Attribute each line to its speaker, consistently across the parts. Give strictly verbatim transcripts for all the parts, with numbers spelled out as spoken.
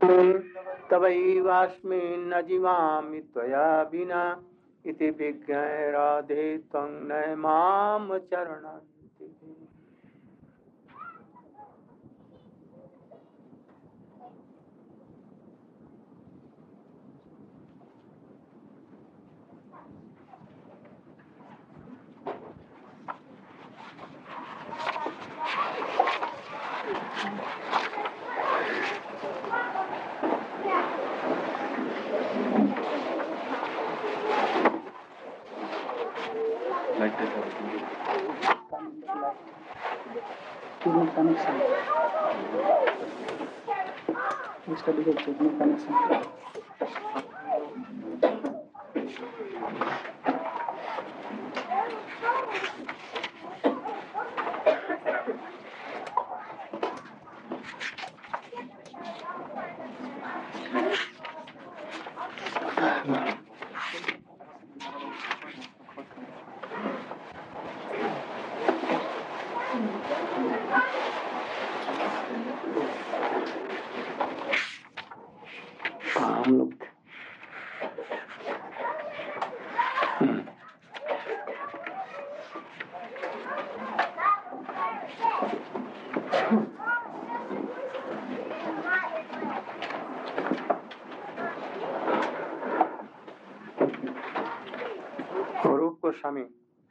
Speaker 1: तवैवास्मि न जीवामि त्वया विना इति विज्ञाय राधे त्वं न मां चरणन्ति।
Speaker 2: Like this.
Speaker 3: Connection. We study the technical connection. हाँ हम लोग
Speaker 1: Rupa Goswami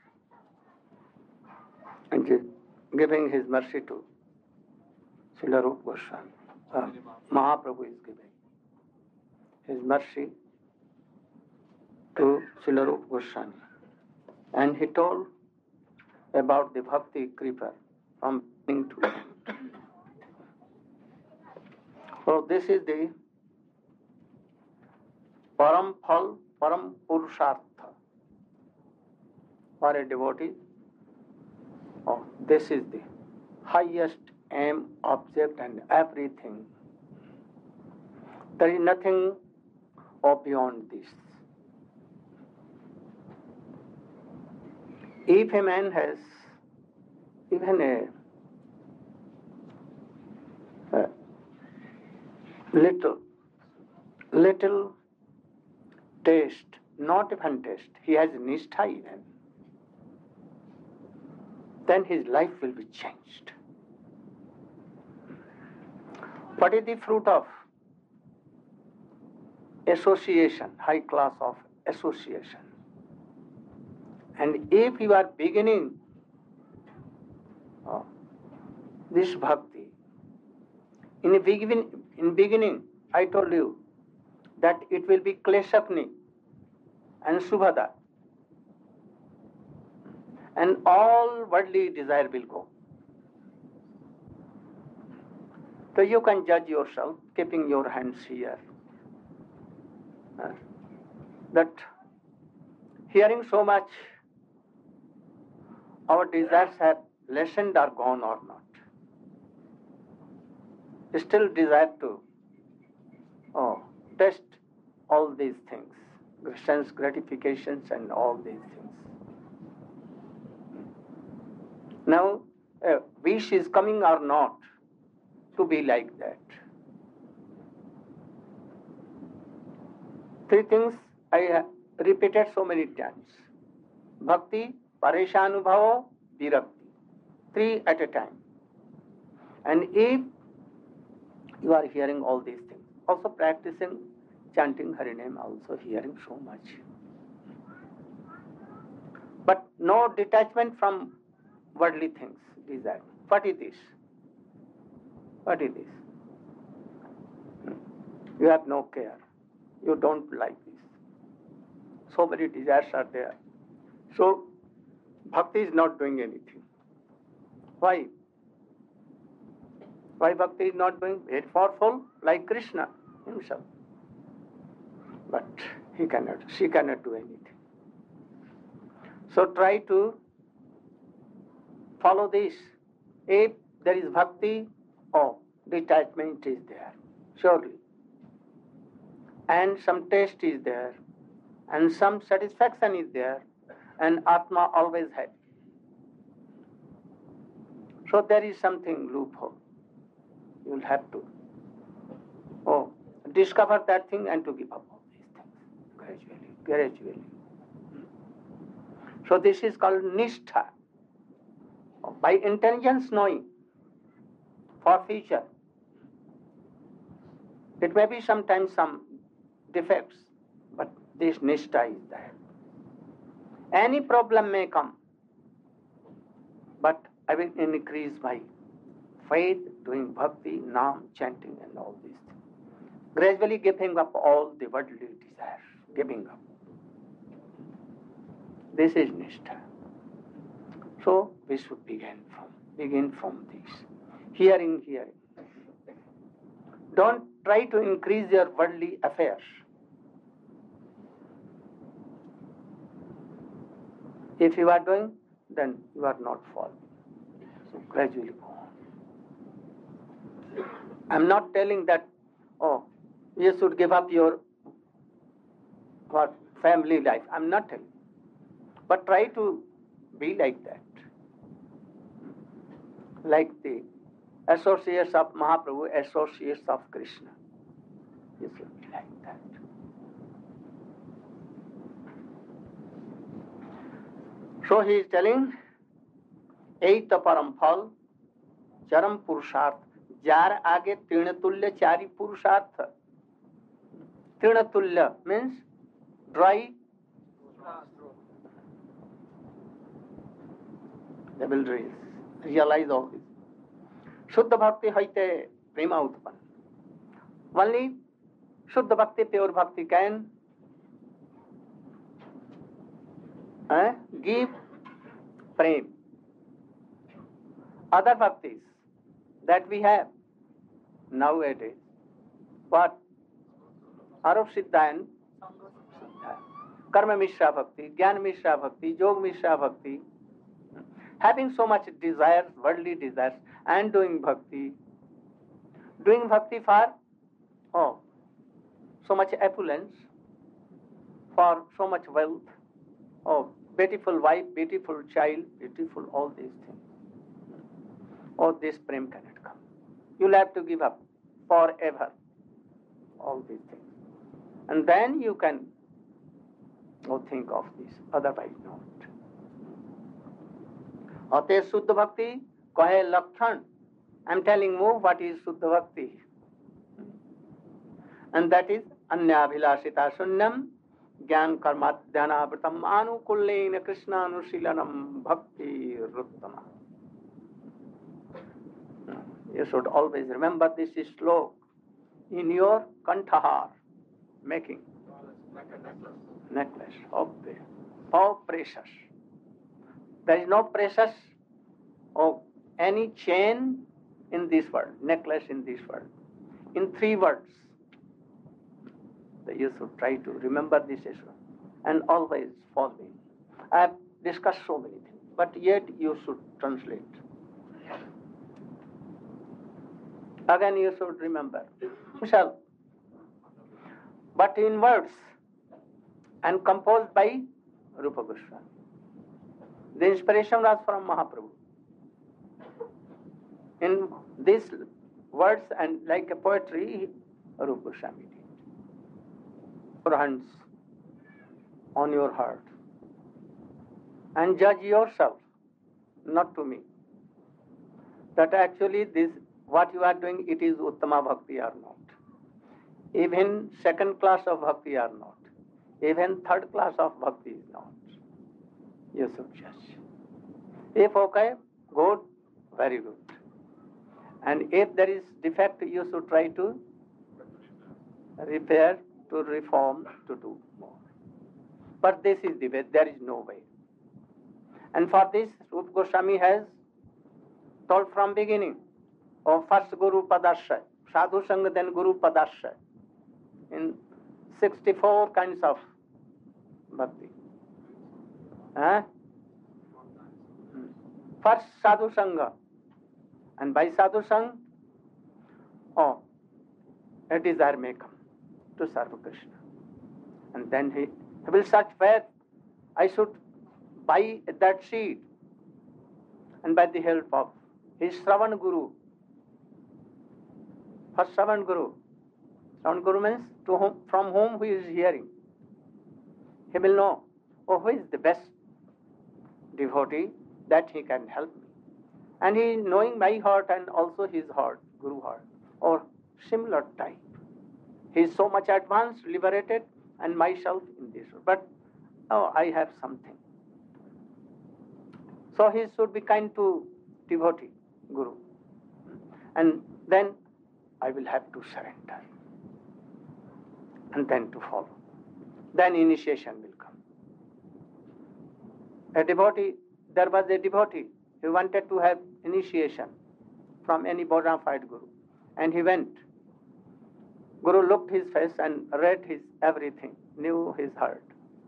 Speaker 1: and giving his mercy to Srila Rupa Goswami. Uh, Mahaprabhu is giving his mercy to Srila Rupa Goswami. And he told about the Bhakti Kripa from beginning to end. So this is the Param Phal, Param Purushartha for a devotee. Oh, this is the highest aim, object and everything. There is nothing or beyond this. If a man has even a, a little, little taste, not even taste, he has nishtha even, then his life will be changed. What is the fruit of association, high class of association? And if you are beginning uh, this bhakti, in the beginning, in beginning, I told you that it will be Kleshapni and Subhada, and all worldly desire will go. So you can judge yourself, keeping your hands here, uh, that hearing so much, our desires have lessened or gone or not. Still desire to oh, test all these things, sense gratifications and all these things. Now, a wish is coming or not to be like that. Three things I have repeated so many times. Bhakti, Pareshanubhava, Virakti. Three at a time. And if you are hearing all these things, also practicing chanting Hari name, also hearing so much. But no detachment from worldly things, desire. What is this? What is this? You have no care. You don't like this. So many desires are there. So, bhakti is not doing anything. Why? Why bhakti is not doing? Very powerful, like Krishna himself. But he cannot, she cannot do anything. So try to follow this. If there is bhakti, oh, detachment is there, surely. And some taste is there, and some satisfaction is there, and Atma always happy. So there is something loophole. You will have to, oh, discover that thing and to give up all these things gradually, gradually. So this is called nishtha. By intelligence knowing for future. It may be sometimes some defects, but this nishtha is there. Any problem may come, but I will increase my faith, doing bhakti, nam, chanting and all these things. Gradually giving up all the worldly desires, giving up. This is nishtha. So we should begin from, begin from this. Hearing, hearing. Don't try to increase your worldly affairs. If you are doing, then you are not following. So gradually go on. I'm not telling that, oh, you should give up your what, family life. I'm not telling. But try to be like that. Like the associates of Mahaprabhu, associates of Krishna. You should be like that. So he is telling, Eita param phal, charam purusharth, jar age trinatulya chari purusharth. Trinatulya means dry. They will realize all this. Shuddha bhakti haite prema utpan. Only Shuddha bhakti, pure bhakti can eh, give prem. Other bhaktis that we have nowadays, what? Arup Siddha and Karma Mishra Bhakti, Jnana Mishra Bhakti, Yog Mishra Bhakti, having so much desires, worldly desires, and doing bhakti. Doing bhakti for, oh, so much opulence, for so much wealth, oh, beautiful wife, beautiful child, beautiful all these things. Oh, this prem cannot come. You'll have to give up forever all these things. And then you can oh, think of this, otherwise not. Ate Shuddha Bhakti, kahe Lakshan. I'm telling you what is Shuddha Bhakti. And that is Anya Abhilashita Sunyam, Gyan Karmat Dhyana Pratam Anukullena Krishna Anusilanam Bhakti Ruttama. You should always remember this is slok in your kantahar, making necklace of the, how precious. There is no precious of any chain in this world, necklace in this world. In three words, you should try to remember this issue and always follow it. I have discussed so many things, but yet you should translate. Again, you should remember himself, but in words and composed by Rupa Goswami. The inspiration was from Mahaprabhu. In these words and like a poetry, Rupa Goswami did. Your hands on your heart and judge yourself, not to me, that actually this what you are doing, it is Uttama Bhakti or not. Even second class of Bhakti or not. Even third class of Bhakti is not. You should judge. If okay, good, very good. And if there is defect, you should try to repair, to reform, to do more. But this is the way, there is no way. And for this, Rupa Goswami has told from beginning, of first Guru Padasya, Sadhu Sangha, then Guru Padasya, in sixty-four kinds of bhakti. Huh? First Sadhu Sangha, and by Sadhu Sangha, oh, a desire may come to serve Krishna. And then he, he will search where I should buy that seed. And by the help of his Shravan Guru, first Shravan Guru, Shravan Guru means to whom, from whom he is hearing. He will know, oh, who is the best devotee that he can help me. And he knowing my heart and also his heart, Guru heart, or similar type. He is so much advanced, liberated, and myself in this. But, oh, I have something. So he should be kind to devotee, Guru. And then I will have to surrender. And then to follow. Then initiation will come. A devotee, there was a devotee who wanted to have initiation from any bona fide Guru. And he went. Guru looked his face and read his everything, knew his heart.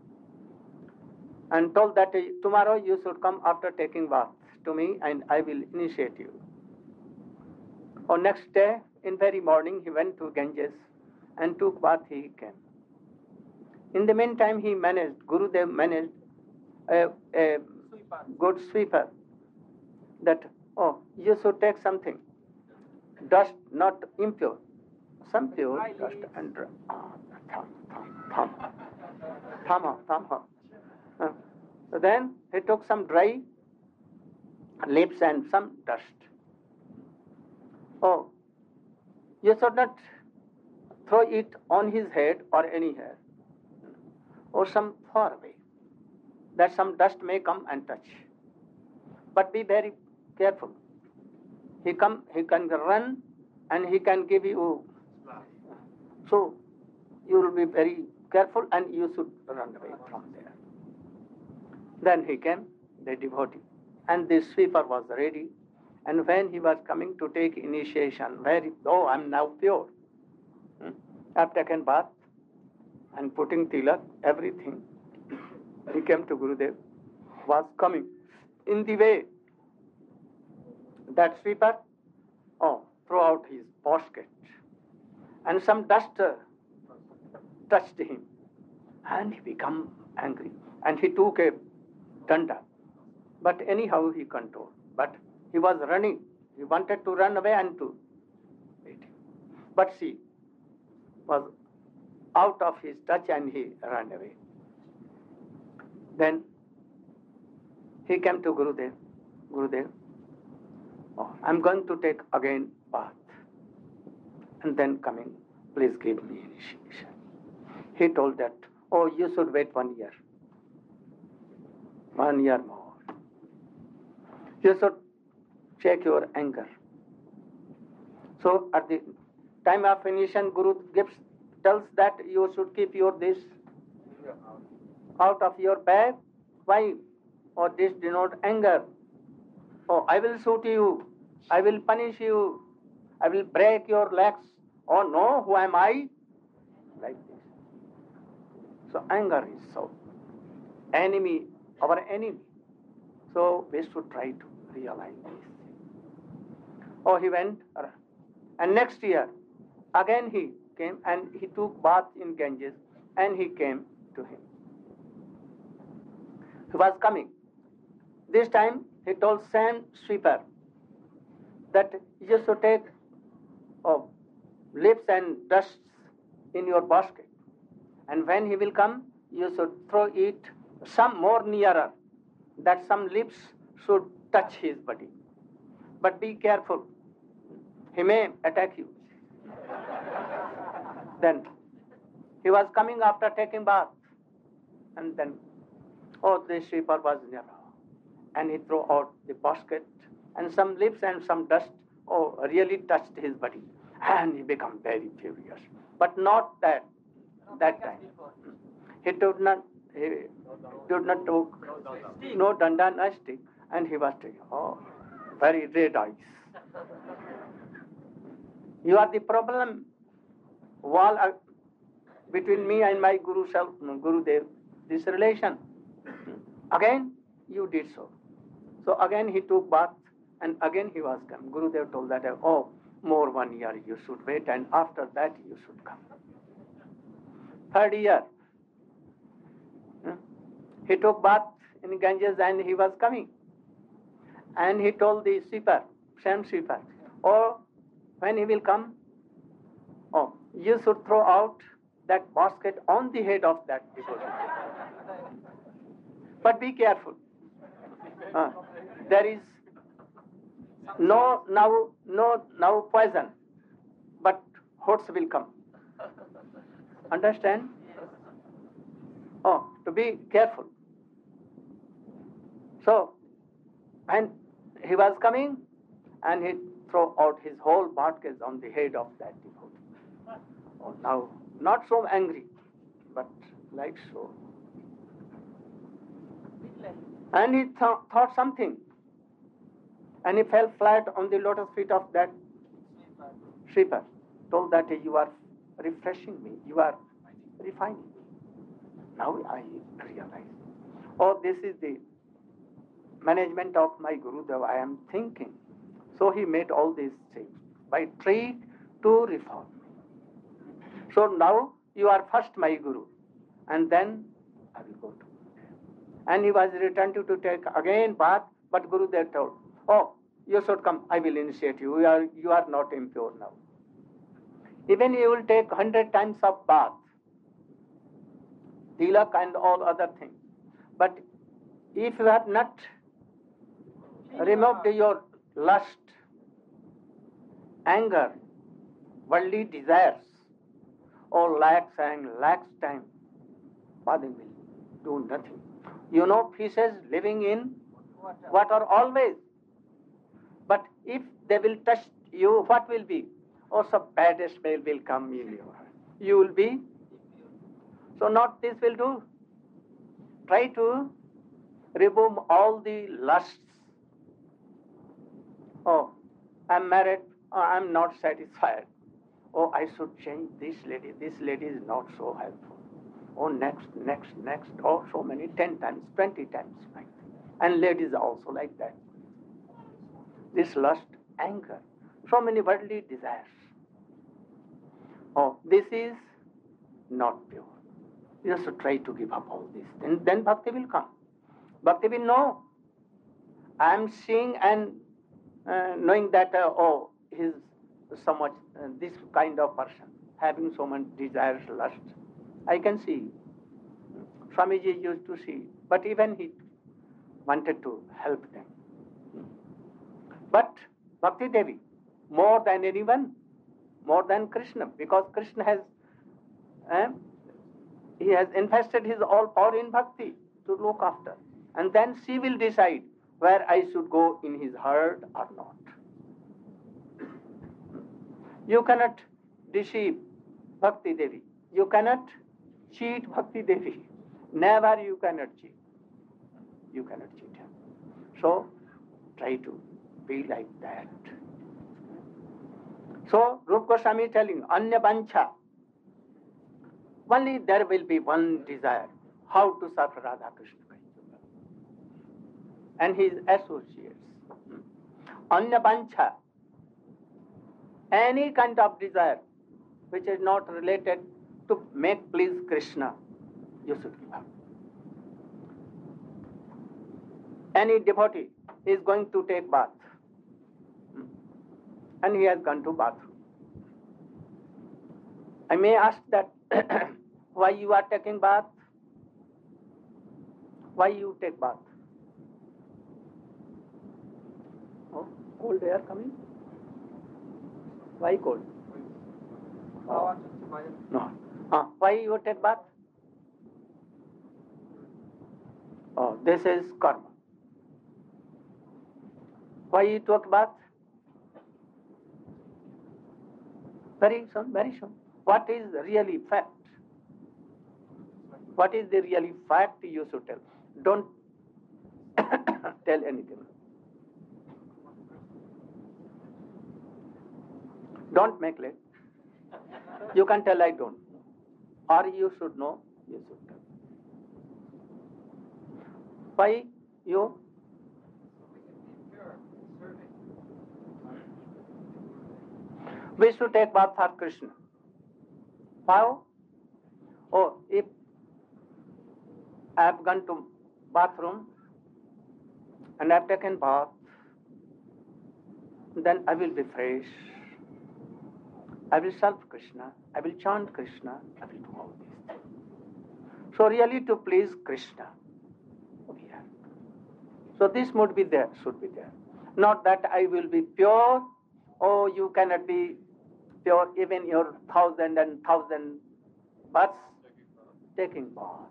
Speaker 1: And told that tomorrow you should come after taking bath to me and I will initiate you. On next day, in very morning, he went to Ganges and took bath, he came. In the meantime, he managed, Gurudev managed a, a good sweeper that, oh, you should take something, dust, not impure, some pure dust and dry. Tham, tham, tham, tham, tham. Uh, so then he took some dry leaves and some dust. Oh, you should not throw it on his head or any hair, or some far away, that some dust may come and touch. But be very careful. He come, he can run and he can give you. So you will be very careful and you should run away from there. Then he came, the devotee, and the sweeper was ready. And when he was coming to take initiation, very, oh, I'm now pure. Hmm? I've taken bath and putting tilak, everything. He came to Gurudev, was coming. In the way, that sweeper, oh, threw out his basket. And some dust uh, touched him. And he became angry. And he took a danda. But anyhow he controlled. But he was running. He wanted to run away and to beat him. But she was out of his touch and he ran away. Then he came to Gurudev. Gurudev, oh, I'm going to take again bath. And then coming, please give me initiation. He told that, oh, you should wait one year. One year more. You should check your anger. So at the time of initiation, Guru gives, tells that you should keep your this out of your bag. Why? Or this denote anger. Oh, I will shoot you. I will punish you. I will break your legs. Oh no, who am I? Like this. So anger is so enemy, our enemy. So we should try to realize this. Oh, he went, and next year, again he came and he took bath in Ganges and he came to him. He was coming. This time he told same sweeper that you should take oh, leaves and dust in your basket. And when he will come, you should throw it some more nearer, that some leaves should touch his body. But be careful. He may attack you. Then he was coming after taking bath. And then, oh, the sweeper was near. And he threw out the basket and some leaves and some dust, oh, really touched his body. And he became very furious. But not that, that time. He did not, he did not took no danda, no stick. And he was taking, oh, very red eyes. You are the problem. Wall uh, between me and my Guru self, Gurudev, this relation. Again, you did so. So again he took bath and again he was come. Gurudev told that, oh, more one year you should wait and after that you should come. Third year, he took bath in Ganges and he was coming. And he told the sweeper, same sweeper, oh, when he will come, oh, you should throw out that basket on the head of that devotee. But be careful. Uh, there is no now no now poison, but horse will come. Understand? Oh, to be careful. So, and he was coming, and he threw out his whole basket on the head of that devotee. Oh, now not so angry, but like so. And he th- thought something, and he fell flat on the lotus feet of that sweeper. Told that you are refreshing me, you are refining me. Now I realize, oh, this is the management of my Gurudev, I am thinking. So he made all these things by trying to reform me. So now you are first my Guru, and then I will go to. And he was returned to, to take again bath, but Gurudev told, oh, you should come, I will initiate you. You are, you are not impure now. Even you will take hundred times of bath, tilak and all other things. But if you have not removed your lust, anger, worldly desires, or lacks and lacks time, bathing will do nothing. You know, fishes living in water always. But if they will touch you, what will be? Oh, some bad smell will come in your heart. You will be. So not this will do. Try to remove all the lusts. Oh, I'm married. Oh, I'm not satisfied. Oh, I should change this lady. This lady is not so helpful. Oh, next, next, next. Oh, so many, ten times, twenty times. Like that. And ladies also like that. This lust, anger, so many worldly desires. Oh, this is not pure. You should try to give up all this. Then, then bhakti will come. Bhakti will know. I am seeing and uh, knowing that, uh, oh, he is so much, uh, this kind of person, having so much desires, lust. I can see. Swamiji used to see. But even he wanted to help them. But Bhakti Devi, more than anyone, more than Krishna, because Krishna has, eh, he has invested his all power in bhakti to look after. And then she will decide where I should go in his herd or not. You cannot deceive Bhakti Devi. You cannot cheat Bhakti Devi. Never you cannot cheat. You cannot cheat her. So, try to be like that. So, Rupa Goswami is telling, Anya Bancha. Only there will be one desire, how to serve Radha Krishna. And his associates. Anya Bancha. Any kind of desire which is not related to make please Krishna, you should give up. Any devotee is going to take bath. And he has gone to bathroom. I may ask that, why you are taking bath? Why you take bath? Oh, cold air coming? Why cold? Oh. No. Ah, why you take bath? Oh, this is karma. Why you took bath? Very soon, very soon. What is really fact? What is the really fact you should tell? Don't tell anything. Don't make late. You can tell I don't. Or you should know, you should tell. Why you? We should take bath for Krishna. How? Oh, if I have gone to bathroom and I have taken bath, then I will be fresh. I will serve Krishna, I will chant Krishna, I will do all these things. So really to please Krishna, we have. So this would be there, should be there. Not that I will be pure, oh, you cannot be pure even your thousand and thousand births taking bath.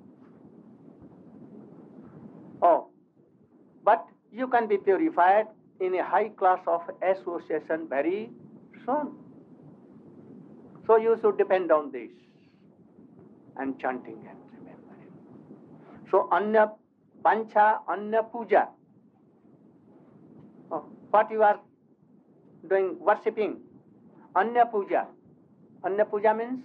Speaker 1: Oh, but you can be purified in a high class of association very soon. So you should depend on this and chanting and remembering. So Anya Pancha, Anya Puja. Oh, what you are doing, worshipping? Anya Puja. Anya Puja means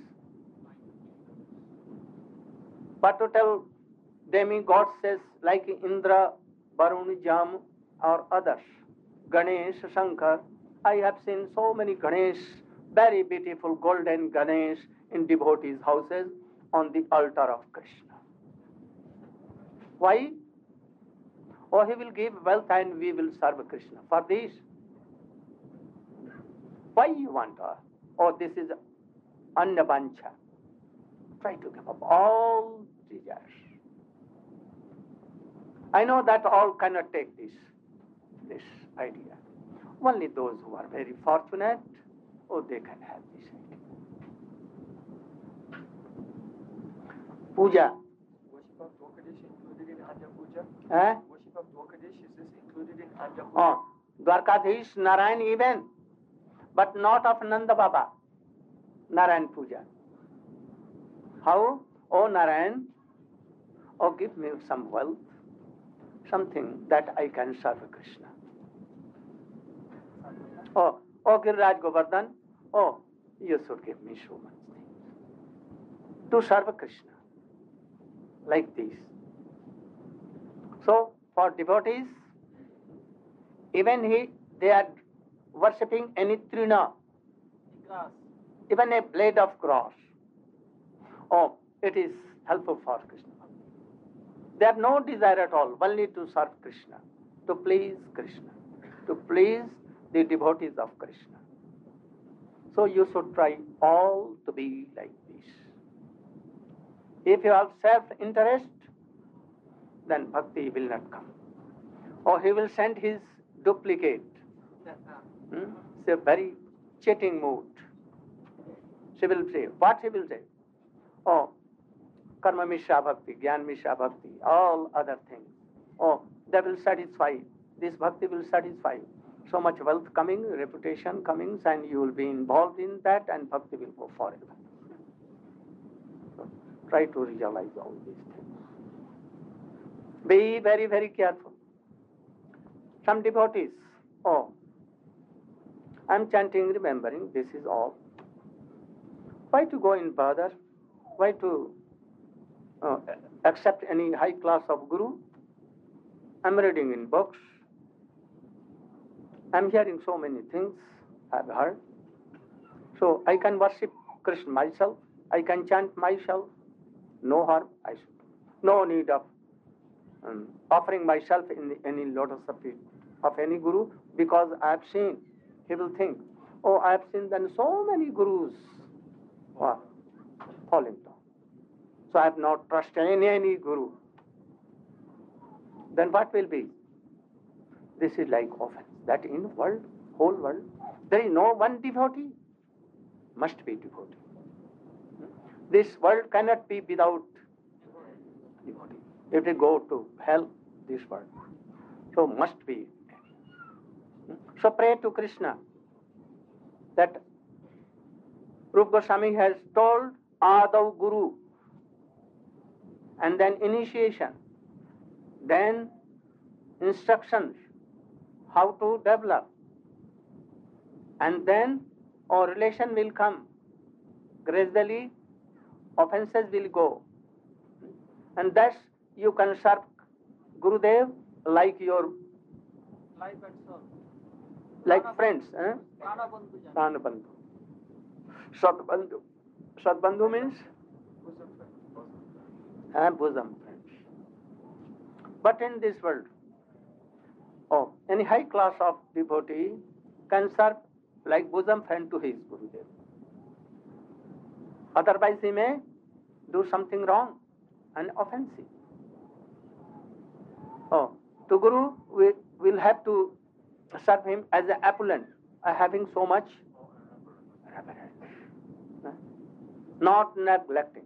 Speaker 1: what to tell demigods says like Indra, Varun, Jam or others. Ganesh, Shankar. I have seen so many Ganesh, very beautiful golden Ganesh in devotees' houses on the altar of Krishna. Why? Oh, he will give wealth and we will serve Krishna. For this, why you want her? Oh, this is Annabancha. Try to give up all desires. I know that all cannot take this, this idea. Only those who are very fortunate, oh, they can have this idea. Puja.
Speaker 2: Worship of Dwakadesh included in Anya Puja?
Speaker 1: Eh?
Speaker 2: Worship of Dwakadesh, is this included in Anya Puja?
Speaker 1: Oh, Dwarkadhish, Narayan even, but not of Nanda Baba. Narayan Puja. How? Oh Narayan, oh give me some wealth, something that I can serve Krishna. Oh, oh Giriraj Govardhan, oh, you should give me so much things to serve Krishna, like this. So, for devotees, even he, they are worshipping any trina, even a blade of grass. Oh, it is helpful for Krishna. They have no desire at all, only to serve Krishna, to please Krishna, to please the devotees of Krishna. So you should try all to be like this. If you have self-interest, then bhakti will not come. Or he will send his duplicate. Hmm? It's a very cheating mood. She will say, what he will say? Oh, Karma Mishra Bhakti, Gyan Mishra Bhakti, all other things. Oh, that will satisfy. This bhakti will satisfy. So much wealth coming, reputation coming, and you will be involved in that, and bhakti will go forever. So, try to realize all these things. Be very, very careful. Some devotees, oh, I am chanting, remembering, this is all. Why to go in bother? Why to uh, accept any high class of guru? I am reading in books. I am hearing so many things I have heard. So I can worship Krishna myself. I can chant myself. No harm. I should. No need of um, offering myself in any lotus of feet of any guru, because I have seen. He will think, oh, I have seen then so many gurus who are falling down. So I have not trusted any, any guru. Then what will be? This is like offense. That in world, whole world, there is no one devotee. Must be devotee. This world cannot be without devotee. If they go to hell, this world. So must be. So pray to Krishna that Rupa Goswami has told Adav Guru, and then initiation, then instructions, how to develop, and then our relation will come. Gradually, offenses will go. And thus, you can serve Gurudev like your
Speaker 3: Life and soul.
Speaker 1: like friends. Eh?
Speaker 3: Pranabandhu Jana.
Speaker 1: Pranabandhu. Sadbandhu. Sadbandhu means
Speaker 2: Bosom friend.
Speaker 1: uh, bosom friends. But in this world, oh, any high class of devotee can serve like bosom friend to his Gurudev. Otherwise he may do something wrong and offensive. Oh, to Guru we will have to serve him as an appellant, uh, having so much reverence, not neglecting.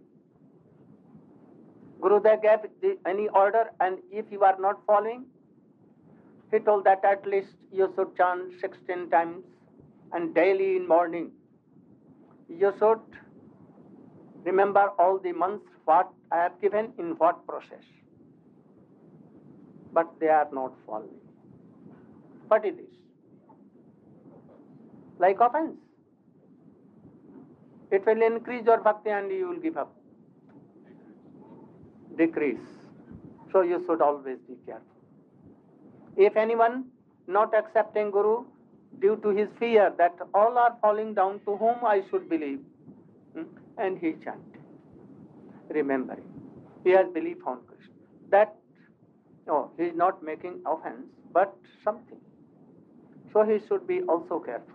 Speaker 1: Gurudev gave the, any order, and if you are not following, he told that at least you should chant sixteen times, and daily in morning you should remember all the months what I have given in what process. But they are not following. What is this? Like offense. It will increase your bhakti and you will give up. Decrease. So you should always be careful. If anyone not accepting Guru due to his fear that all are falling down, to whom I should believe, hmm? and he chanted, remembering, he has belief on Krishna. That, no, he is not making offense, but something. So he should be also careful.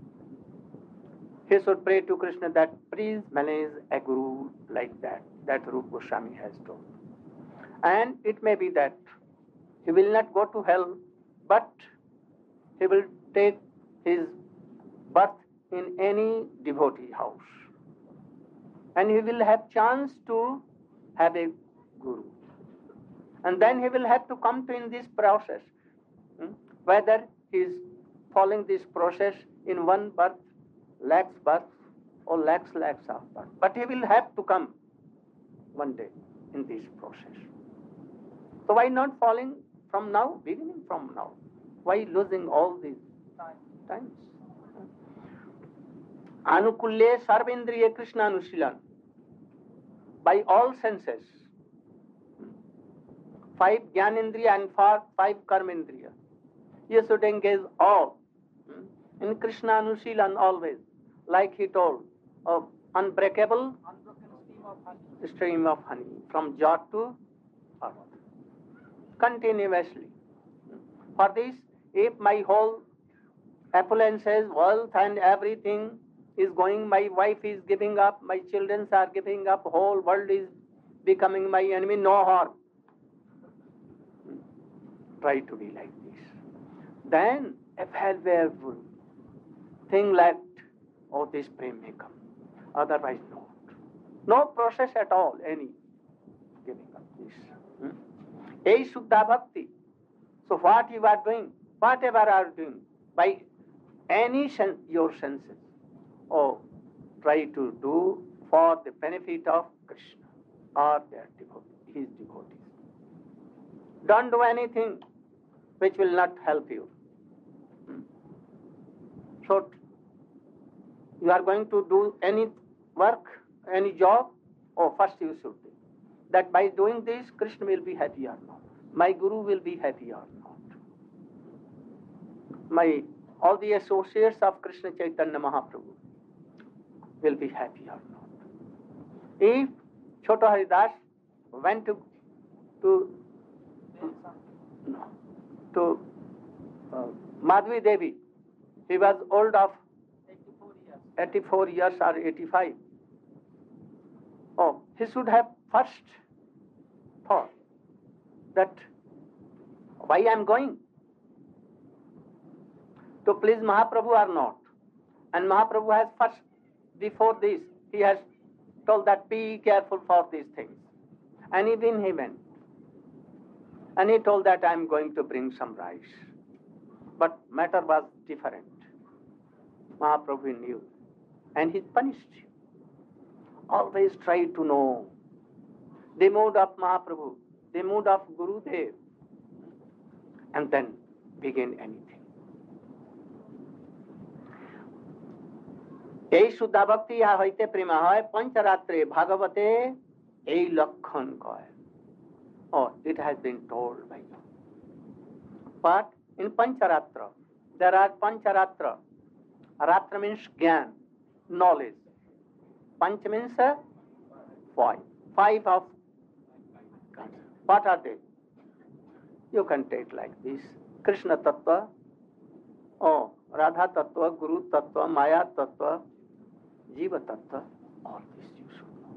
Speaker 1: He should pray to Krishna that please manage a Guru like that, that Rupa Goswami has told. And it may be that he will not go to hell, but he will take his birth in any devotee house. And he will have chance to have a Guru. And then he will have to come to in this process, hmm? whether he is following this process in one birth, lakhs birth, or lakhs lakhs of birth. But he will have to come one day in this process. So why not falling from now, beginning from now? Why losing all these times? Anukulye sarvendriye Krishna Anusilan. By all senses. Five Jnanendriya and five Karmendriya. You should engage all in Krishna Anusilan always. Like he told, of unbreakable
Speaker 3: Unbroken stream of honey.
Speaker 1: stream of honey from jot to earth. Continuously. For this, if my whole appearances, wealth and everything is going, my wife is giving up, my children are giving up, whole world is becoming my enemy, no harm. Try to be like this. Then a valuable thing like, oh, this prem may come. Otherwise, not. No process at all, any giving up this. Hmm? A Shuddha Bhakti. So what you are doing, whatever you are doing, by any sense, your senses, oh, try to do for the benefit of Krishna or their devotees, his devotees. Don't do anything which will not help you. Hmm. So you are going to do any work, any job, oh, first you should do that by doing this, Krishna will be happy or not. My Guru will be happy or not. My all the associates of Krishna Chaitanya Mahaprabhu will be happy or not. If Choto Haridas went to to no, to uh, Madhvi Devi, he was old of
Speaker 3: eighty-four years.
Speaker 1: eighty-four years or eighty-five. Oh, he should have first thought that why I am going? To please Mahaprabhu or not? And Mahaprabhu has first, before this, he has told that be careful for these things. And even he went. And he told that I am going to bring some rice. But matter was different. Mahaprabhu knew. And he punished him. Always try to know the mood of Mahaprabhu, the mood of Gurudev, and then begin anything. এই শুদ্ধা ভক্তি ইহা হইতে প্রেমা হয় পঞ্চরাত্রে ভাগবতে এই লক্ষণ কয়. Oh, it has been told by you. But in Pancharatra, there are Pancharatra. Ratra means Gyan, knowledge. Panch means uh, five. Five of. What are they? You can take like this. Krishna Tattva, oh, Radha Tattva, Guru Tattva, Maya Tattva, Jiva Tattva. All this you should know.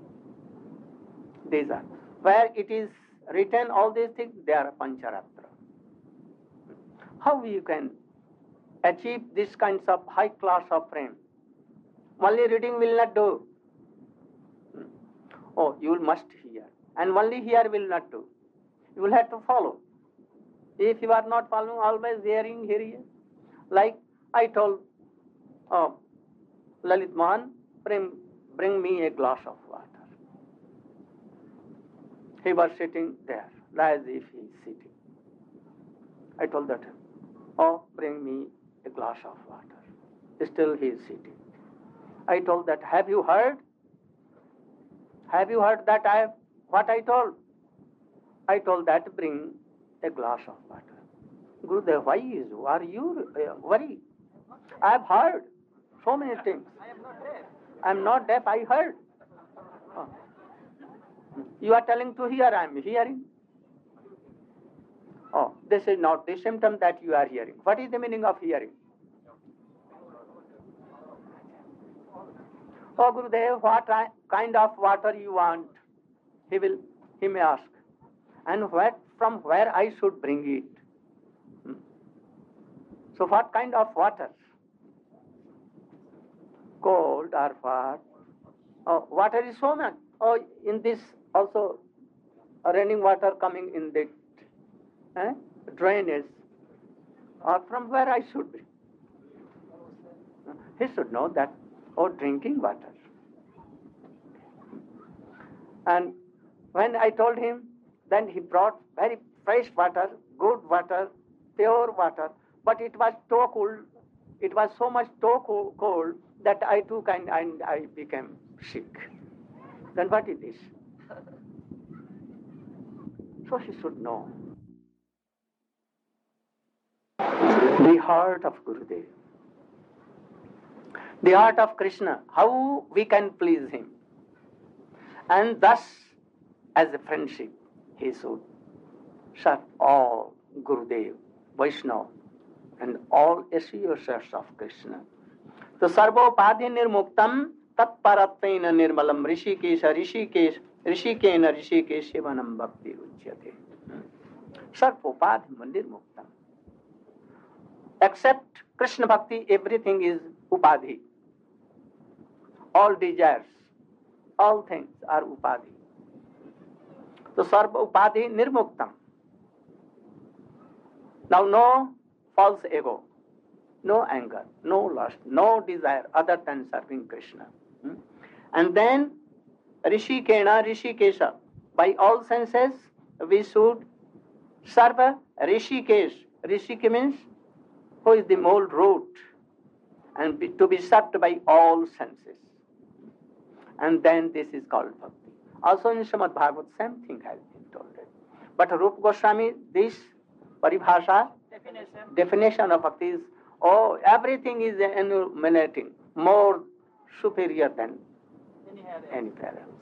Speaker 1: These are where it is written. All these things they are Pancharatra. How you can achieve this kinds of high class of frame? Only reading will not do. Oh, you must hear, and only hear will not do. You will have to follow. If you are not following, always hearing, hearing, like I told oh, Lalit Mohan, bring, bring me a glass of water. He was sitting there, as if he is sitting. I told that, oh, bring me a glass of water. Still he is sitting. I told that, have you heard? Have you heard that I have, what I told? I told that, bring a glass of water. Gurudev, why is, are you uh, worried? I have heard so many things.
Speaker 3: I am not deaf.
Speaker 1: I am not deaf, I heard. Oh. You are telling to hear, I am hearing. Oh, this is not the symptom that you are hearing. What is the meaning of hearing? Oh, Gurudev, what kind of water you want? He will, he may ask. And where, from where I should bring it? Hmm? So what kind of water? Cold or what? Oh, water is so much. Oh, in this also raining water coming in the eh, drainage. Or from where I should be? He should know that, oh, drinking water. And when I told him, then he brought very fresh water, good water, pure water, but it was so cold, it was so much so cold that I took and, and I became sick. Then what is this? So he should know the heart of Gurudev, the heart of Krishna, how we can please him. And thus, as a friendship, he should serve all Gurudev, Vaishnava, and all associates of Krishna. So, sarvopadhi nirmuktam tatparatvaina nirmalam rishikesha rishikesh rishikena rishikesh sevanam bhakti uchyate. Sarvopadhi nirmuktam. Except Krishna bhakti, everything is upadhi. All desires, all things are upadhi. So, sarva upadhi nirmuktam. Now, no false ego, no anger, no lust, no desire other than serving Krishna. Hmm? And then, Rishikena, Rishikesha. By all senses, we should serve Rishikesh. Rishikesh means who is the mole root, and be, to be served by all senses. And then this is called bhakti. Also in Srimad Bhagavad, same thing has been told. But Rupa Goswami, this paribhasha,
Speaker 3: Definition.
Speaker 1: definition of bhakti is, oh, everything is enumerating, more superior than anywhere else.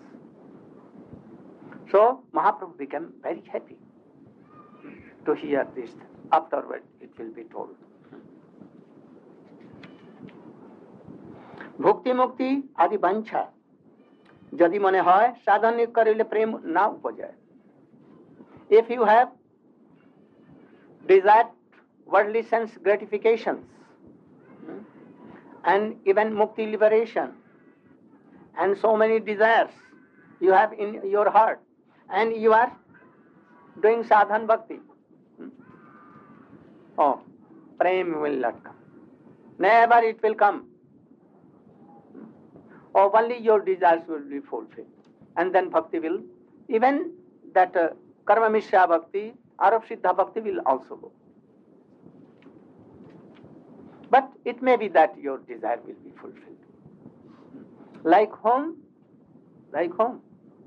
Speaker 1: So Mahaprabhu became very happy to hear this. Afterward, it will be told. Bhukti mukti adi bancha. Jadi mone hoy, sadhan karile prem na upajaye. If you have desired worldly sense gratifications, and even mukti liberation, and so many desires you have in your heart, and you are doing sadhan bhakti, oh, prem will not come. Never it will come. Or only your desires will be fulfilled. And then bhakti will, even that uh, karma mishra bhakti, arab siddha bhakti will also go. But it may be that your desire will be fulfilled. Like whom? Like whom?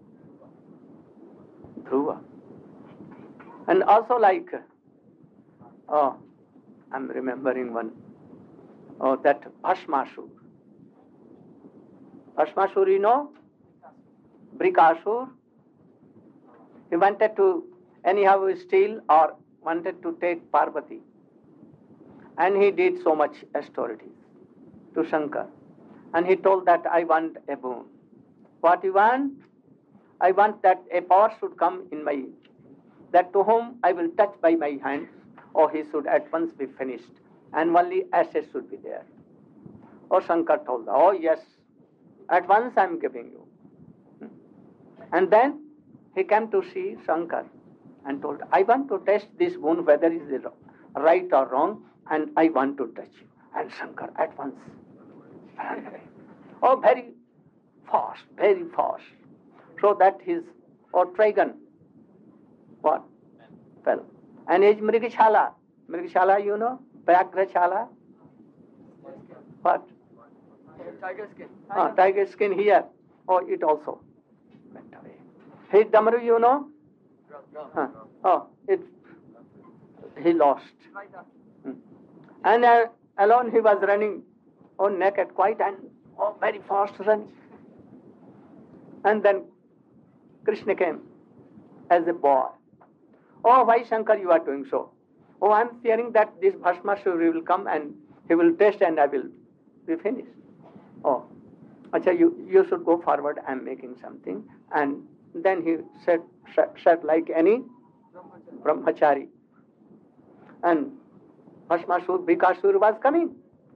Speaker 1: Dhruva. And also like, oh, I'm remembering one, oh, that Bhashmasur. Bhashmasur, you know? Brikasur. He wanted to anyhow steal or wanted to take Parvati. And he did so much austerities to Shankar. And he told that I want a boon. What you want? I want that a power should come in my, that to whom I will touch by my hands, or he should at once be finished, and only ashes should be there. Oh, Shankar told, oh yes, at once I am giving you. And then he came to see Shankar and told, I want to test this boon whether it is right or wrong, and I want to touch you. And Shankar at once ran away. Oh, very fast, very fast. So that his, or Trigon, what? Fell. And his Mrigashala, Mrigashala, you know, Pragrachala, what?
Speaker 2: Tiger skin.
Speaker 1: Ah, tiger skin here. Oh, it also went away. His Damaru, you know? Huh. Oh, it, he lost. Hmm. And uh, alone he was running, oh, naked, quite, and oh, very fast running. And then Krishna came as a boy. Oh, why, Shankar, you are doing so? Oh, I am fearing that this Bhasmasura will come and he will test and I will be finished. Oh, Acha, you, you should go forward, I am making something. And then he said, sat, sat like any brahmachari. And Bhasmasura, Bhikasura was coming.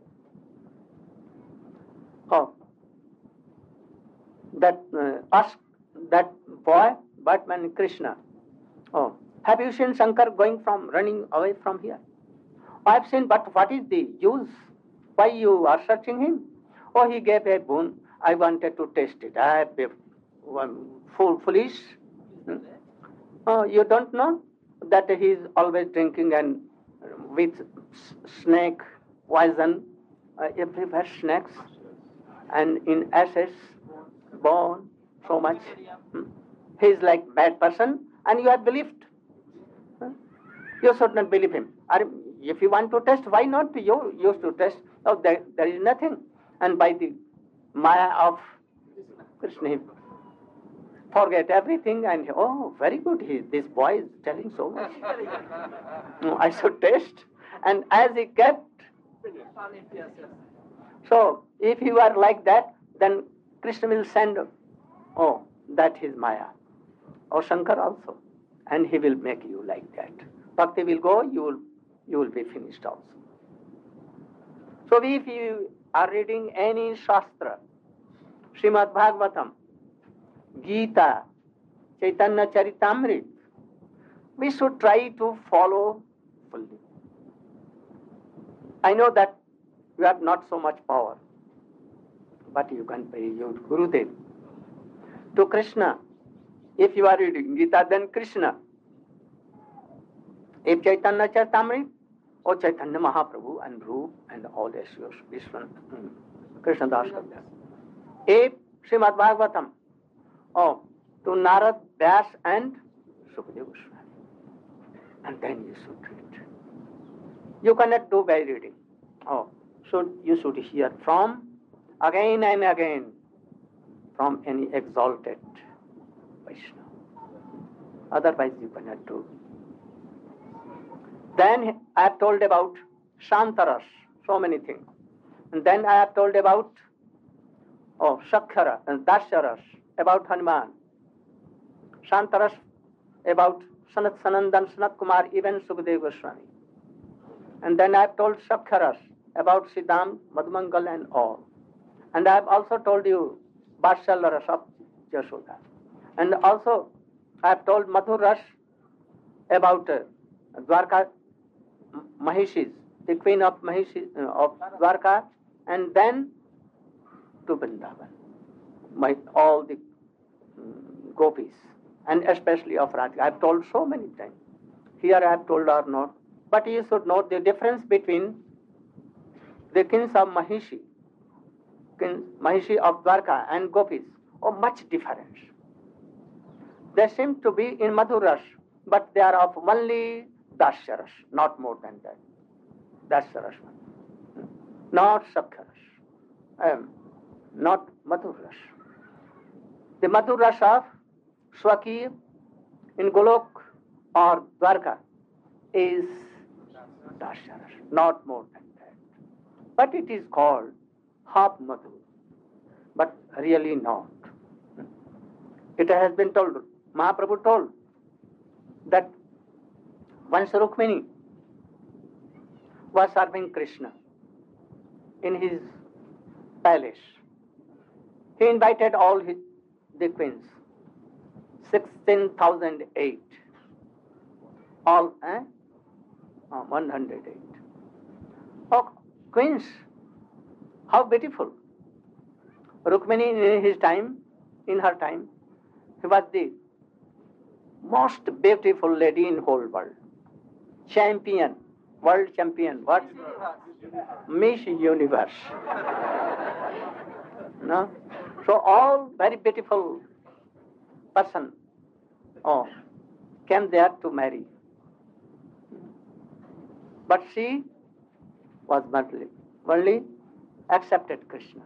Speaker 1: Oh, that uh, asked that boy, Batman Krishna, oh, have you seen Shankar going from, running away from here? I have seen, but what is the use? Why you are searching him? Oh, he gave a boon. I wanted to test it. I have been fool, foolish. Hmm? Oh, you don't know that he is always drinking and with snake poison, uh, everywhere snakes, and in ashes, bone, so much. Hmm? He is like bad person, and you have believed. Huh? You should not believe him. Or if you want to test, why not you used to test? Oh, there, there is nothing. And by the Maya of Krishna, forget everything, and oh, very good, he, this boy is telling so much. No, I should test. And as he kept, so if you are like that, then Krishna will send, oh, that is Maya. Or Shankar also. And he will make you like that. Bhakti will go, you will, you will be finished also. So if you are reading any Shastra, Srimad Bhagavatam, Gita, Chaitanya Charitamrita, we should try to follow fully. I know that you have not so much power, but you can pay your Gurudev. To Krishna, if you are reading Gita, then Krishna. If Chaitanya Charitamrita, or Chaitanya Mahaprabhu and Rup and all Yeshua, Vishwan, Krishna Das. If Srimad Bhagavatam, oh, to Narad, Vyas and Sukadeva Goswami. And then you should read. You cannot do by reading. Oh, so you should hear from again and again from any exalted Vaishnava. Otherwise you cannot do. Then I have told about Shantaras, so many things. And then I have told about oh, Shakhara and Dasharas, about Hanuman. Shantaras, about Sanat Sanandan, Sanat Kumar, even Sukadeva Goswami. And then I have told Shakharas about Siddham, Madhumangal and all. And I have also told you Vatsalya of Yashoda. And also I have told Madhur Ras about uh, Dwarka Mahishis, the queen of Mahishi, uh, of Dwarka, and then to Vrindavan, my, all the um, gopis, and especially of Radhika. I have told so many times. Here I have told or not. But you should know the difference between the kings of Mahishi, kings, Mahishi of Dwarka and gopis. Oh, much difference. They seem to be in Madhuras, but they are of only Dasyaras, not more than that. Dasyaras, not Sakharas, um, not Madhuras. The Madhuras of Swaki in Golok or Dwarka is Dasyaras, not more than that. But it is called half Madhu, but really not. It has been told, Mahaprabhu told, that once Rukmini was serving Krishna in his palace. He invited all his, the queens, sixteen thousand eight, all, eh? Oh, one hundred eight. Oh, queens, how beautiful. Rukmini in his time, in her time, he was the most beautiful lady in whole world. Champion, world champion, what? Miss Universe. No? So all very beautiful person, oh, came there to marry. But she was only, only accepted Krishna.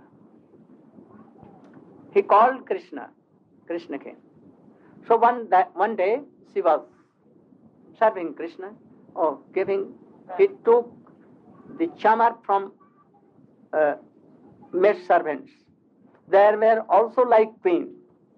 Speaker 1: He called Krishna. Krishna came. So one, that, one day she was serving Krishna, or giving, he took the chamar from uh, maid servants. There were also like queen.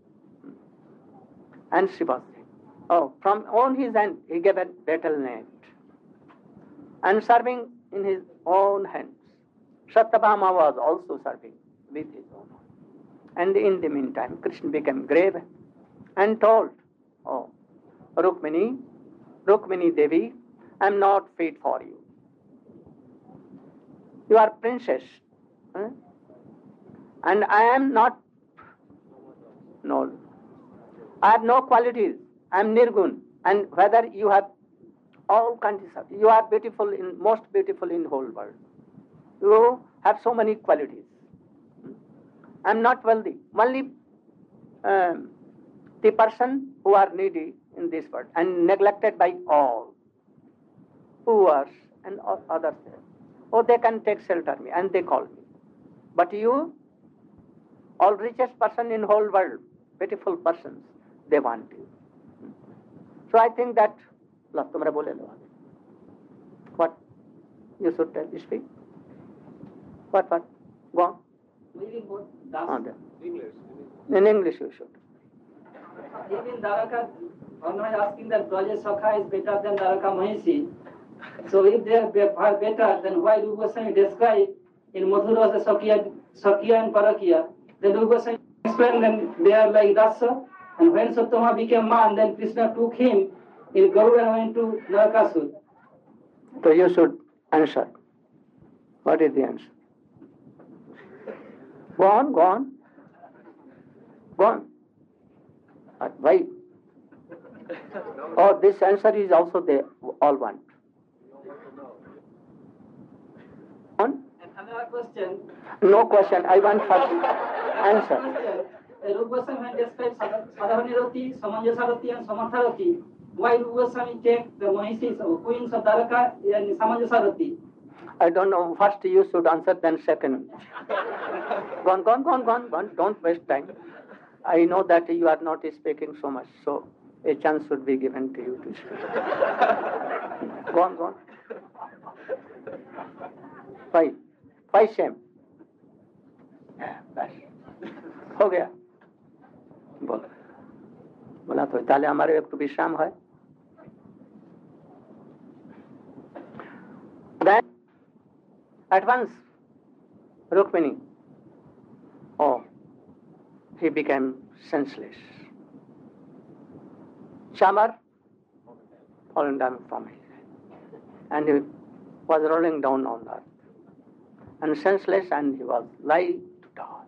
Speaker 1: And she was there. Oh, from on his hand he gave a battle net. And serving in his own hands. Satyabhama was also serving with his own hands. And in the meantime, Krishna became grave and told, oh, Rukmini, Rukmini Devi, I am not fit for you. You are princess. Eh? And I am not, no, I have no qualities. I am Nirgun. And whether you have all countries, you are beautiful, in most beautiful in whole world. You have so many qualities. I am not wealthy. Only um, the person who are needy in this world and neglected by all, poor and others. Oh, they can take shelter me and they call me. But you, all richest person in whole world, beautiful persons, they want you. So I think that, what you should tell, speak. What, what? Go on. Oh, English. In English you should.
Speaker 3: Even Dwaraka, Bhagwan is asking that Braja Sakha is better than Dwaraka Mahishi. So if they are better, then why do Goswami describe in Madhura the Sakya, Sakya and Parakya? Then do Goswami explain them they are like Dasa, and when Satyama became man, then Krishna took him in Garuda and went to Narakasur.
Speaker 1: So you should answer. What is the answer? Go on, go on. Go on. Uh, why? Oh, this answer is also there, all one. On?
Speaker 3: Another question.
Speaker 1: No question, I want first answer.
Speaker 3: Rupa Goswami describes Sadhavanirati, Samanjasarati and Samatharati. Why Rupa Goswami take the Mahishis or queens of Dwaraka and Samanjasarati?
Speaker 1: I don't know. First you should answer, then second. Go on, go on, go on, go on, go on. Don't waste time. I know that you are not speaking so much, so a chance should be given to you to speak. Go on, go on. Why? Why shame? बस हो गया बोल बोला तो ताले हमारे एक तो विश्राम है. Then at once Rukmini, oh, he became senseless. Chamar fallen down from his head, and he was rolling down on the earth, and senseless, and he was like to die.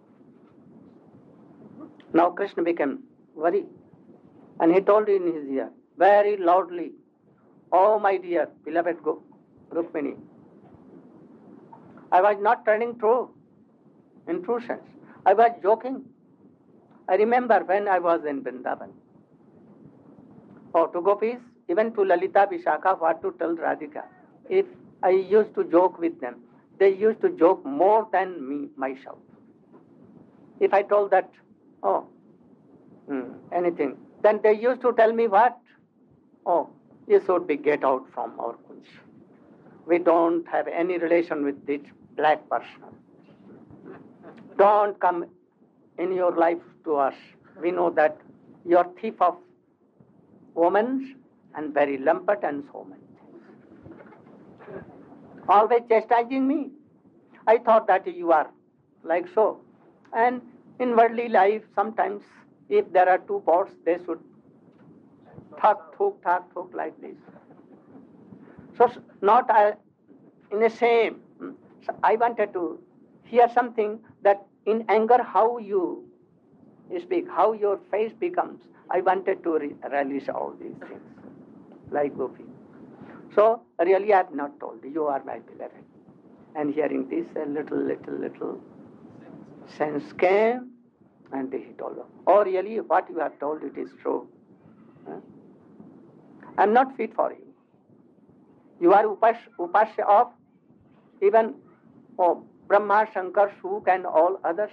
Speaker 1: Now Krishna became very, and he told in his ear very loudly, "Oh my dear beloved Go Rukmini, I was not telling true, in true sense. I was joking. I remember when I was in Vrindavan. Oh, to gopis, even to Lalita Vishakha, what to tell Radhika. If I used to joke with them, they used to joke more than me, myself. If I told that, oh, hmm, anything, then they used to tell me what? Oh, you should be get out from our kunj. We don't have any relation with this black person. Don't come in your life to us. We know that you are thief of women and very lumpet and so many things. Always chastising me. I thought that you are like so. And in worldly life, sometimes if there are two pots, they should thuk, thuk, thuk, thuk like this. So not uh, in the same. So I wanted to hear something that in anger how you speak, how your face becomes. I wanted to re- release all these things like Gopi. So really I have not told you, you are my beloved. And hearing this, a little, little, little sense came, and he told her, oh really what you have told, it is true. Huh? I am not fit for you. You are upas, upasya of even oh, Brahma, Shankar, Shuk and all others.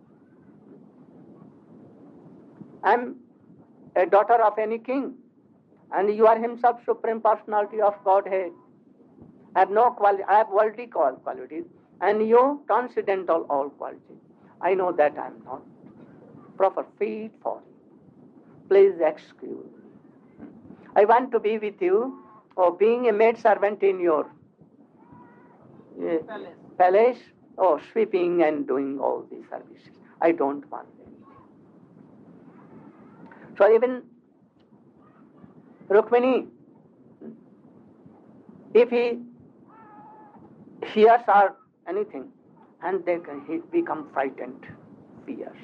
Speaker 1: I am a daughter of any king, and you are himself Supreme Personality of Godhead. I have no quality, I have worldly qualities, and you transcendental all qualities. I know that I am not proper fit for you. Please excuse me. I want to be with you, or being a maid servant in your uh, palace. palace, or sweeping and doing all these services. I don't want them. So even Rukmini, if he hears or anything, and they can, he become frightened, fears,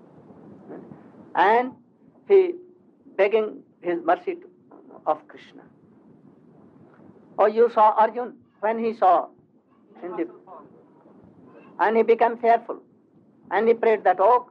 Speaker 1: and he begging his mercy to, of Krishna. Or you saw Arjun when he saw in the, and he became fearful, and he prayed that, oh,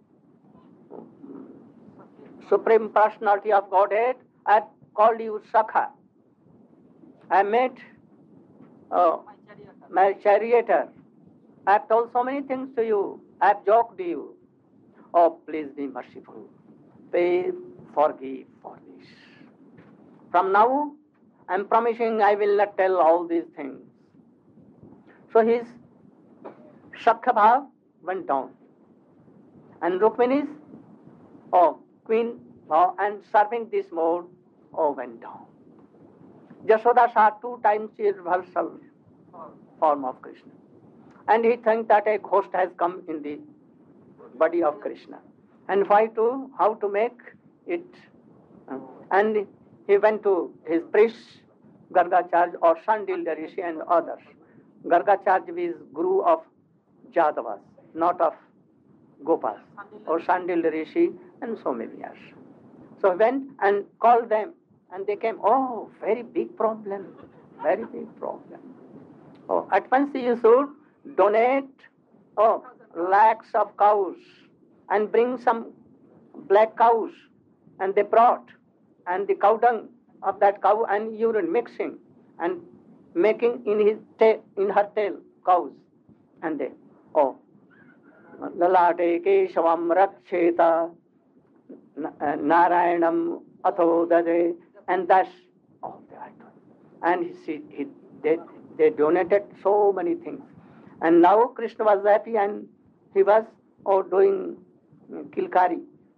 Speaker 1: Supreme Personality of Godhead, I have called you Sakha. I met uh, my charioteer. I have told so many things to you. I have joked you. Oh, please be merciful. Please forgive for this. From now, I am promising I will not tell all these things. So his Sakha Bhav went down. And Rukmini's oh, Queen Bhav and serving this mode oh, went down. Yashoda saw two times his reversal form of Krishna. And he thinks that a ghost has come in the body of Krishna. And why to, how to make it. And he went to his priest, Gargacharya or Sandilya Rishi and others. Gargacharya is guru of Jadavas, not of Gopas, or Sandilya Rishi and so many others. So he went and called them, and they came, oh, very big problem, very big problem. Oh, at once you should donate oh, lakhs of cows and bring some black cows, and they brought, and the cow dung of that cow and urine mixing and making in his tail, in her tail cows, and they oh lalate keshavam raksheta narayanam atho dade, and thus all they are doing. And he, he they, they donated so many things, and now Krishna was happy, and he was oh doing Kilkari.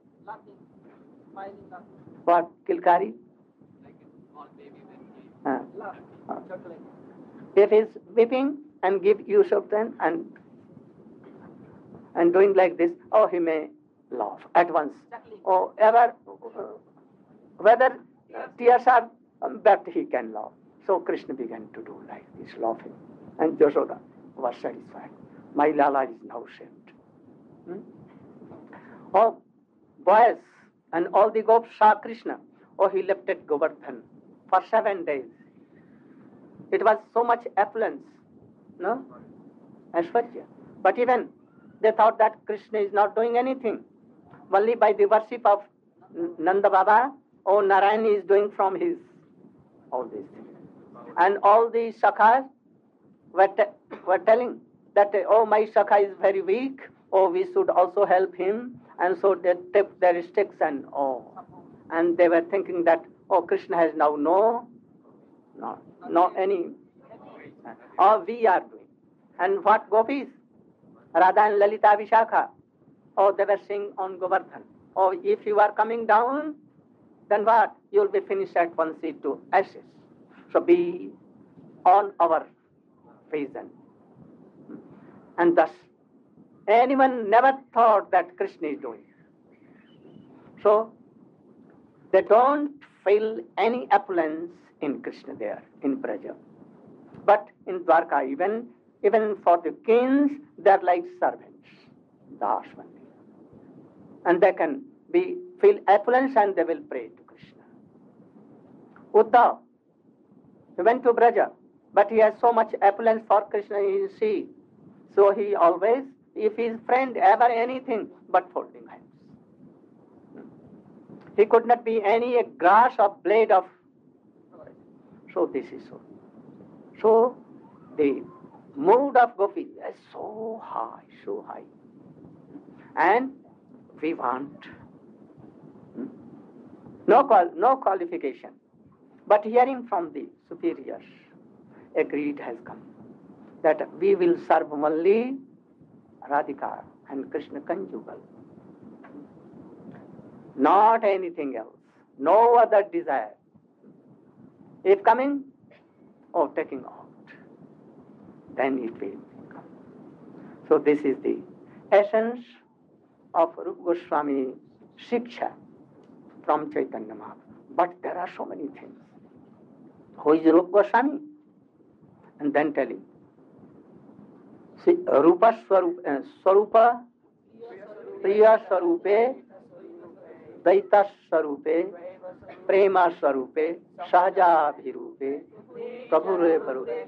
Speaker 1: What Kilkari? Uh, uh, if he's weeping and give use of them and and doing like this, oh, he may laugh at once. Or ever, uh, whether tears are, um, but he can laugh. So Krishna began to do like this, laughing. And Yashoda was satisfied. My Lala is now saved. Hmm? Oh, boys and all the gopis saw Krishna. Oh, he left at Govardhan for seven days. It was so much affluence, no? Aishwarya. But even they thought that Krishna is not doing anything. Only by the worship of Nanda Baba, oh, Narayan is doing from his all these things. And all the Sakhas were, te- were telling that, oh, my Sakha is very weak, oh, we should also help him. And so they took their sticks and, oh, and they were thinking that, oh, Krishna has now no, no, no any, oh, we are doing. And what gopis? Radha and Lalita Vishakha, Oh, they were saying on Govardhan. Oh, if you are coming down, then what? You will be finished at one seat to ashes. So be on our vision. And thus, anyone never thought that Krishna is doing. So, they don't feel any opulence in Krishna there, in Braja. But in Dwarka, even, even for the kings, they are like servants, das only. And they can be feel opulence and they will pray to Krishna. Uddhav, he went to Braja, but he has so much opulence for Krishna, you see. So he always, if his friend ever anything, but folding hands. He could not be any a grass or blade of. So this is so. So the mood of Gopi is so high, so high. And we want no qual, no qualification. But hearing from the superiors, a creed has come that we will serve only Radhika and Krishna conjugal. Not anything else. No other desire. If coming, or taking out, then it will come. So this is the essence of Rupa Goswami Shiksha from Chaitanya Mahaprabhu. But there are so many things. Who is Rupa Goswami? And then telling. See, Rupa Swarupa, uh, Swarupa Priya Swarupe Daita Swarupe Prema Swarupe Sahaja Abhirupe Prabhure Parupe.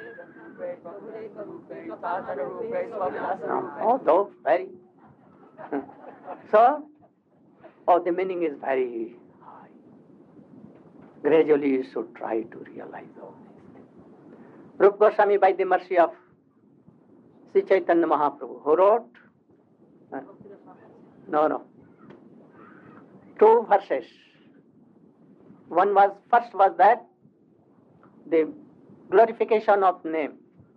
Speaker 1: Oh, those very. So, oh, the meaning is very high. Gradually you should try to realize all these things. Rupa Goswami, by the mercy of Sri Chaitanya Mahaprabhu, who wrote, uh, no, no, two verses. One was, first was that, the glorification of name,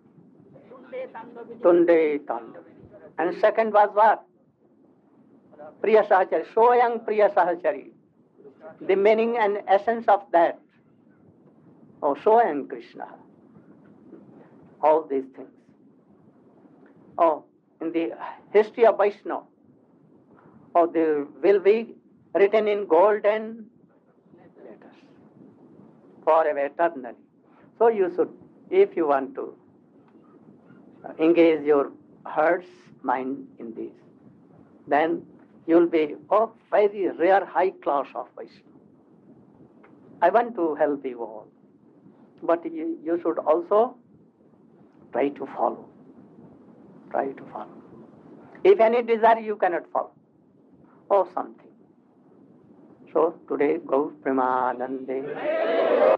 Speaker 1: Tunde Tandav. And second was what? Priya Sahachari, Soyang Priya Sahachari. The meaning and essence of that. Oh, Soyang Krishna. All these things. Oh, in the history of Vaishnava, oh, they will be written in golden letters forever, eternally. So you should, if you want to engage your heart's mind in this, then you will be of very rare high class of Vaishnava. I want to help you all, but you, you should also try to follow. Try to follow. If any desire you cannot follow, or something. So today, Gaur Premanande.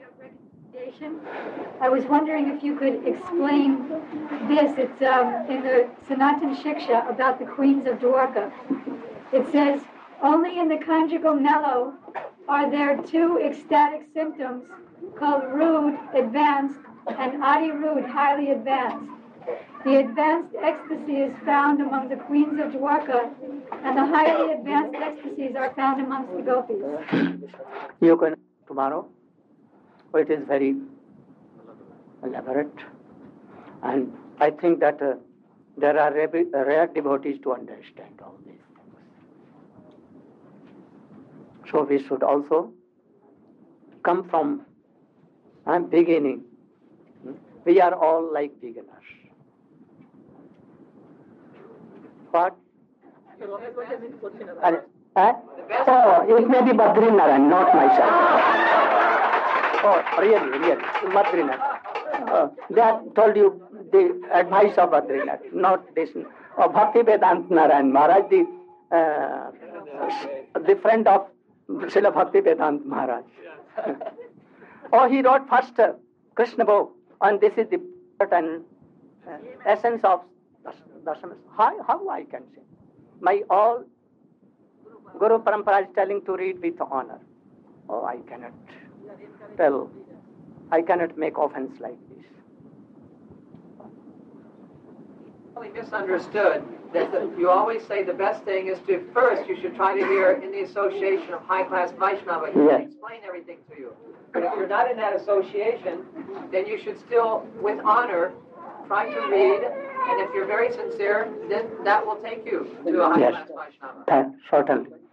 Speaker 4: I was wondering if you could explain this. It's um, in the Sanatan Shiksha about the queens of Dwarka. It says, only in the conjugal mellow are there two ecstatic symptoms called rude, advanced, and adi rude, highly advanced. The advanced ecstasy is found among the queens of Dwarka, and the highly advanced ecstasies are found amongst the gopis.
Speaker 1: You can tomorrow. It is very elaborate, and I think that uh, there are rare devotees to understand all these things. So we should also come from uh, beginning. We are all like beginners. What? Uh, uh, oh, it may be Badrinaran, not myself. Oh, really, really, Badrinath. Uh, they have told you the advice of Badrinath, not this. Oh, Bhakti Vedanta Narayan Maharaj, the, uh, the friend of Srila Bhakti Vedanta Maharaj. Oh, he wrote first uh, Krishna book, and this is the certain uh, essence of Darshan. How, how I can say? My all Guru Parampara is telling to read with honor. Oh, I cannot tell. I cannot make offense like this.
Speaker 2: Probably misunderstood. that the, you always say the best thing is to first you should try to hear in the association of high-class Vaishnava who
Speaker 1: Yes.
Speaker 2: can explain everything to you. But if you're not in that association, then you should still, with honor, try to read, and if you're very sincere, then that will take you to a
Speaker 1: Yes.
Speaker 2: high-class Vaishnava.
Speaker 1: Thank, certainly.